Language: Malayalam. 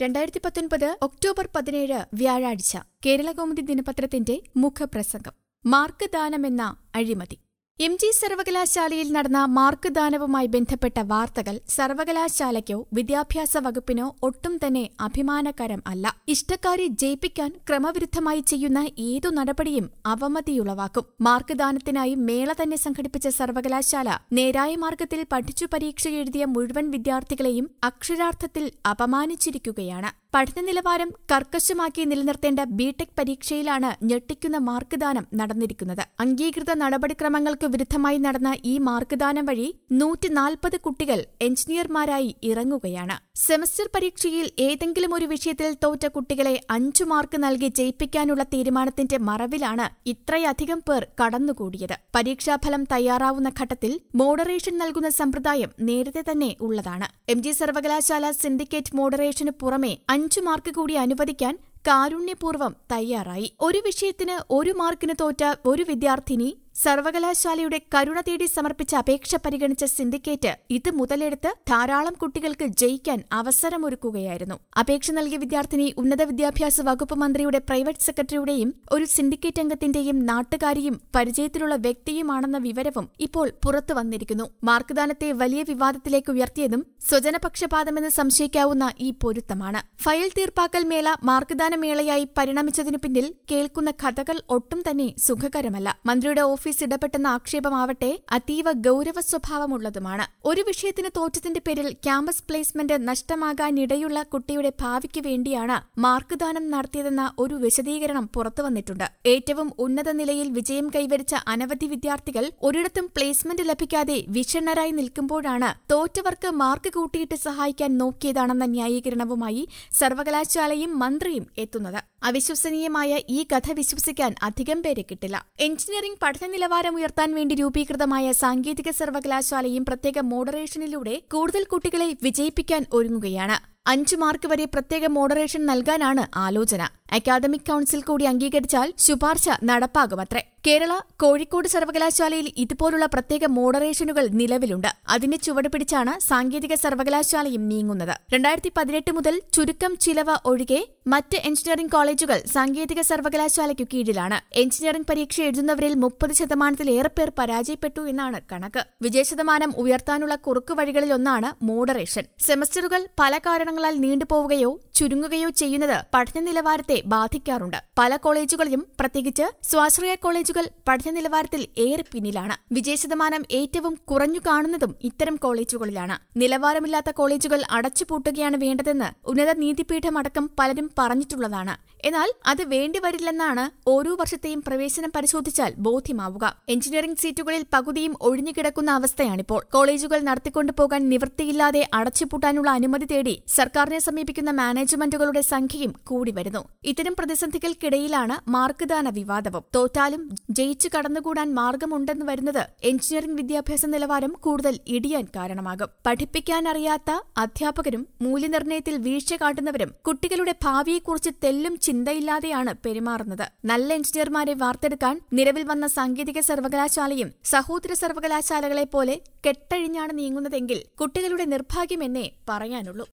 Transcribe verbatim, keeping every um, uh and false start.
രണ്ടായിരത്തി പത്തൊൻപത് ഒക്ടോബർ പതിനേഴ് വ്യാഴാഴ്ച കേരളകൗമുദി ദിനപത്രത്തിന്റെ മുഖപ്രസംഗം. മാർക്ക് ദാനമെന്ന അഴിമതി. എം ജി സർവകലാശാലയിൽ നടന്ന മാർക്ക് ദാനവുമായി ബന്ധപ്പെട്ട വാർത്തകൾ സർവകലാശാലയ്ക്കോ വിദ്യാഭ്യാസ വകുപ്പിനോ ഒട്ടും തന്നെ അഭിമാനകരം അല്ല. ഇഷ്ടക്കാരെ ജയിപ്പിക്കാൻ ക്രമവിരുദ്ധമായി ചെയ്യുന്ന ഏതു നടപടിയും അവമതിയുളവാക്കും. മാർക്ക് ദാനത്തിനായി മേള തന്നെ സംഘടിപ്പിച്ച സർവകലാശാല നേരായ മാർഗത്തിൽ പഠിച്ചു പരീക്ഷ എഴുതിയ മുഴുവൻ വിദ്യാർത്ഥികളെയും അക്ഷരാർത്ഥത്തിൽ അപമാനിച്ചിരിക്കുകയാണ്. പഠന നിലവാരം കർക്കശമാക്കി നിലനിർത്തേണ്ട ബിടെക് പരീക്ഷയിലാണ് ഞെട്ടിക്കുന്ന മാർക്ക് ദാനം നടന്നിരിക്കുന്നത്. അംഗീകൃത നടപടിക്രമങ്ങൾക്ക് വിരുദ്ധമായി നടന്ന ഈ മാർക്ക് ദാനം വഴി നൂറ്റി നാൽപ്പത് കുട്ടികൾ എഞ്ചിനീയർമാരായി ഇറങ്ങുകയാണ്. സെമസ്റ്റർ പരീക്ഷയിൽ ഏതെങ്കിലും ഒരു വിഷയത്തിൽ തോറ്റ കുട്ടികളെ അഞ്ചു മാർക്ക് നൽകി ജയിപ്പിക്കാനുള്ള തീരുമാനത്തിന്റെ മറവിലാണ് ഇത്രയധികം പേർ കടന്നുകൂടിയത്. പരീക്ഷാഫലം തയ്യാറാവുന്ന ഘട്ടത്തിൽ മോഡറേഷൻ നൽകുന്ന സമ്പ്രദായം നേരത്തെ തന്നെ ഉള്ളതാണ്. എം ജി സർവകലാശാല സിൻഡിക്കേറ്റ് മോഡറേഷന് പുറമെ അഞ്ചു മാർക്ക് കൂടി അനുവദിക്കാൻ കാരുണ്യപൂർവ്വം തയ്യാറായി. ഒരു വിഷയത്തിന് ഒരു മാർക്കിന് തോറ്റ ഒരു വിദ്യാർത്ഥിനി സർവകലാശാലയുടെ കരുണ തേടി സമർപ്പിച്ച അപേക്ഷ പരിഗണിച്ച സിൻഡിക്കേറ്റ് ഇത് മുതലെടുത്ത് ധാരാളം കുട്ടികൾക്ക് ജയിക്കാൻ അവസരമൊരുക്കുകയായിരുന്നു. അപേക്ഷ നൽകിയ വിദ്യാർത്ഥിനി ഉന്നത വിദ്യാഭ്യാസ വകുപ്പ് മന്ത്രിയുടെ പ്രൈവറ്റ് സെക്രട്ടറിയുടെയും ഒരു സിൻഡിക്കേറ്റ് അംഗത്തിന്റെയും നാട്ടുകാരിയും പരിചയത്തിലുള്ള വ്യക്തിയുമാണെന്ന വിവരവും ഇപ്പോൾ പുറത്തു വന്നിരിക്കുന്നു. മാർക്ക്ദാനത്തെ വലിയ വിവാദത്തിലേക്ക് ഉയർത്തിയതും സ്വജനപക്ഷപാതമെന്ന് സംശയിക്കാവുന്ന ഈ പൊരുത്തമാണ്. ഫയൽ തീർപ്പാക്കൽ മേള മാർക്ക്ദാന മേളയായി പരിണമിച്ചതിനു പിന്നിൽ കേൾക്കുന്ന കഥകൾ ഒട്ടും തന്നെ സുഖകരമല്ല. മന്ത്രിയുടെ ഓഫീസ് ഇടപെട്ടെന്ന ആക്ഷേപമാവട്ടെ അതീവ ഗൌരവ സ്വഭാവമുള്ളതുമാണ്. ഒരു വിഷയത്തിന് തോറ്റതിന്റെ പേരിൽ ക്യാമ്പസ് പ്ലേസ്മെന്റ് നഷ്ടമാകാനിടയുള്ള കുട്ടിയുടെ ഭാവിക്ക് വേണ്ടിയാണ് മാർക്ക്ദാനം നടത്തിയതെന്ന ഒരു വിശദീകരണം പുറത്തുവന്നിട്ടുണ്ട്. ഏറ്റവും ഉന്നത നിലയിൽ വിജയം കൈവരിച്ച അനവധി വിദ്യാർത്ഥികൾ ഒരിടത്തും പ്ലേസ്മെന്റ് ലഭിക്കാതെ വിഷണ്ണരായി നിൽക്കുമ്പോഴാണ് തോറ്റവർക്ക് മാർക്ക് കൂട്ടിയിട്ട് സഹായിക്കാൻ നോക്കിയതാണെന്ന ന്യായീകരണവുമായി സർവകലാശാലയും മന്ത്രിയും എത്തുന്നത്. അവിശ്വസനീയമായ ഈ കഥ വിശ്വസിക്കാൻ അധികം പേരെ കിട്ടില്ല. എഞ്ചിനീയറിംഗ് പഠന നിലവാരം ഉയർത്താൻ വേണ്ടി രൂപീകൃതമായ സാങ്കേതിക സർവകലാശാലയും പ്രത്യേക മോഡറേഷനിലൂടെ കൂടുതൽ കുട്ടികളെ വിജയിപ്പിക്കാൻ ഒരുങ്ങുകയാണ്. അഞ്ചു മാർക്ക് വരെ പ്രത്യേക മോഡറേഷൻ നൽകാനാണ് ആലോചന. അക്കാദമിക് കൌൺസിൽ കൂടി അംഗീകരിച്ചാൽ ശുപാർശ നടപ്പാകുമത്രേ. കേരള, കോഴിക്കോട് സർവകലാശാലയിൽ ഇതുപോലുള്ള പ്രത്യേക മോഡറേഷനുകൾ നിലവിലുണ്ട്. അതിന്റെ ചുവട് പിടിച്ചാണ് സാങ്കേതിക സർവകലാശാലയും നീങ്ങുന്നത്. രണ്ടായിരത്തി പതിനെട്ട് മുതൽ ചുരുക്കം ചിലവ് ഒഴികെ മറ്റ് എഞ്ചിനീയറിംഗ് കോളേജുകൾ സാങ്കേതിക സർവകലാശാലയ്ക്കു കീഴിലാണ്. എഞ്ചിനീയറിംഗ് പരീക്ഷ എഴുതുന്നവരിൽ മുപ്പത് ശതമാനത്തിലേറെ പേർ പരാജയപ്പെട്ടു എന്നാണ് കണക്ക്. വിജയശതമാനം ഉയർത്താനുള്ള കുറുക്കുവഴികളിലൊന്നാണ് മോഡറേഷൻ. സെമസ്റ്ററുകൾ പല കാരണങ്ങളാൽ നീണ്ടുപോവുകയോ ചുരുങ്ങുകയോ ചെയ്യുന്നത് പഠന നിലവാരത്തെ ബാധിക്കാറുണ്ട്. പല കോളേജുകളിലും പ്രത്യേകിച്ച് സ്വാശ്രയ കോളേജുകൾ പഠന നിലവാരത്തിൽ ഏറെ പിന്നിലാണ്. വിജയശതമാനം ഏറ്റവും കുറഞ്ഞു കാണുന്നതും ഇത്തരം കോളേജുകളിലാണ്. നിലവാരമില്ലാത്ത കോളേജുകൾ അടച്ചുപൂട്ടുകയാണ് വേണ്ടതെന്ന് ഉന്നത നീതിപീഠമടക്കം പലരും പറഞ്ഞിട്ടുള്ളതാണ്. എന്നാൽ അത് വേണ്ടിവരില്ലെന്നാണ് ഓരോ വർഷത്തെയും പ്രവേശനം പരിശോധിച്ചാൽ ബോധ്യമാവുക. എഞ്ചിനീയറിംഗ് സീറ്റുകളിൽ പകുതിയും ഒഴിഞ്ഞുകിടക്കുന്ന അവസ്ഥയാണിപ്പോൾ. കോളേജുകൾ നടത്തിക്കൊണ്ടുപോകാൻ നിവൃത്തിയില്ലാതെ അടച്ചുപൂട്ടാനുള്ള അനുമതി തേടി സർക്കാരിനെ സമീപിക്കുന്ന മാനേജ്മെന്റുകളുടെ സംഖ്യയും കൂടി വരുന്നു. ഇത്തരം പ്രതിസന്ധികൾക്കിടയിലാണ് മാർക്ക്ദാന വിവാദവും. തോറ്റാലും ജയിച്ചു കടന്നുകൂടാൻ മാർഗമുണ്ടെന്ന് വരുന്നത് എഞ്ചിനീയറിംഗ് വിദ്യാഭ്യാസ നിലവാരം കൂടുതൽ ഇടിയാൻ കാരണമാകും. പഠിപ്പിക്കാനറിയാത്ത അധ്യാപകരും മൂല്യനിർണ്ണയത്തിൽ വീഴ്ച കാട്ടുന്നവരും കുട്ടികളുടെ ഭാവിയെക്കുറിച്ച് തെല്ലും ചിന്തയില്ലാതെയാണ് പെരുമാറുന്നത്. നല്ല എഞ്ചിനീയർമാരെ വാർത്തെടുക്കാൻ നിലവിൽ വന്ന സാങ്കേതിക സർവകലാശാലയും സഹോദര സർവകലാശാലകളെപ്പോലെ കെട്ടഴിഞ്ഞാണ് നീങ്ങുന്നതെങ്കിൽ കുട്ടികളുടെ നിർഭാഗ്യമെന്നേ പറയാനുള്ളൂ.